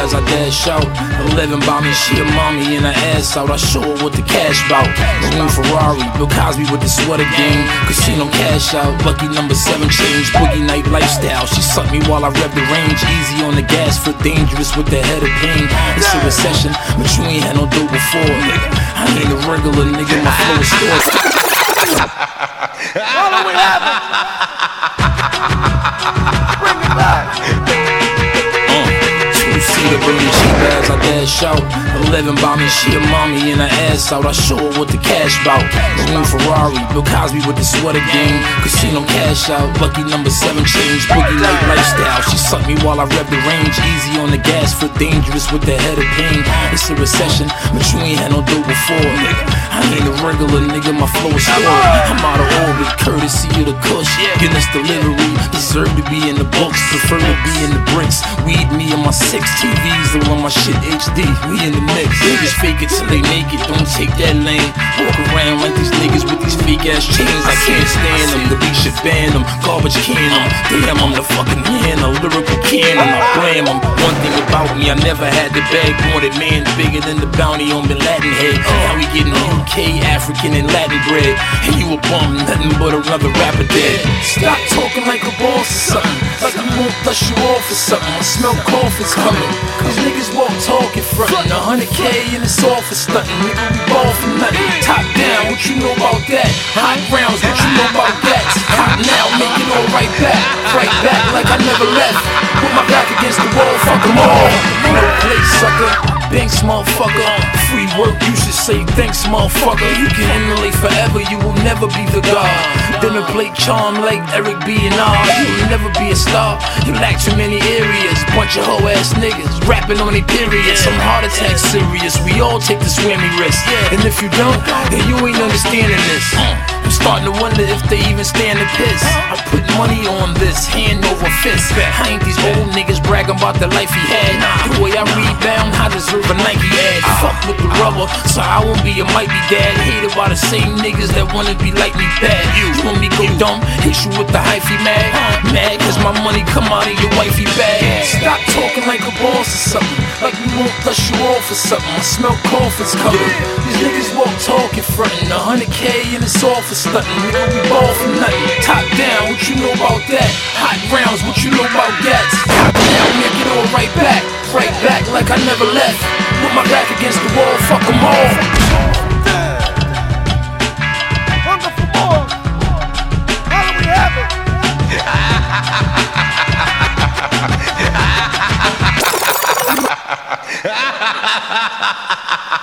as I dash out. 11 by me, she a mommy and her ass out. I show her what the cash bout. Maroon Ferrari, Bill Cosby with the sweater game. Casino cash out, lucky number 7 change. Boogie night lifestyle, she sucked me while I rev the range. Easy on the gas, foot dangerous with the head of pain. It's a recession, but you ain't had no dope before, nigga. I ain't a regular nigga, my flow is stored. All we have it. Bring it back. Two-seater bringing cheap as I dash out. 11 by me, she a mommy and her ass out. I show her what the cash bout. Maroon Ferrari, Bill Cosby with the sweater game. Casino cash out, lucky number 7 change. Boogie night lifestyle, she sucked me while I rev the range. Easy on the gas, foot dangerous with the head of pain. It's a recession, but you ain't had no dope before, nigga. I ain't a regular nigga, my flow is stored. I'm out of orbit, courtesy of the Kush. Guinness delivery, deserve to be in the books, prefer to be in the bricks. Weed me and my 6 TVs, the one my shit HD. We in the mix. Niggas fake it till they make it, don't take that lane. Walk around like these niggas with these fake ass chains. I can't stand them, the beat should ban them. Garbage can them, damn I'm the fucking man. A lyrical cannon, I blam them. One thing about me, I never had the bag. Wanted man bigger than the bounty on Bin Laden head. Now we getting UK, African and Latin bread. And you a bum, nothing but another rapper dead. Stop talking like a boss or something, like I won't dust you off or something. I smell coffins coming. These niggas walk talking frontin'. 100K and it's all for stuntin'. Nigga, we ball for nothing. Top down, what you know about that? Hot rounds, what you know about that? Hot now, make it all right back. Right back like I never left. Put my back against the wall, fuck them all. No place, sucker. Thanks, motherfucker. Free work, you should say thanks, motherfucker. You can emulate forever, you will never be the god. Dinner plate charm like Eric B and R. You will never be a star. You lack too many areas. Bunch of hoe ass niggas rapping on their periods. Some heart attack serious. We all take the swimmy risk. And if you don't, then you ain't understanding this. I'm starting to wonder if they even stand the piss. I put money on this, hand over fist. I ain't these old niggas bragging about the life he had. The way I rebound, I deserve a Nike ad. Fuck with the rubber, so I won't be a might be dad. Hated by the same niggas that wanna be like me bad. You want me go dumb, hit you with the hyphy mad. Mad cause my money come out of your wifey bag. Stop talking like a boss or something, like we won't dust you off or something. I smell coffins coming. These niggas walk talking frontin'. 100K and it's all for stuntin'. Nigga, we ball for nothing. Top down, what you know about that? Hot rounds, what you know about that? Top down, make it all right back. Right back like I never left. Put my back against the wall, fuck them all. Wonderful more. How do we have it?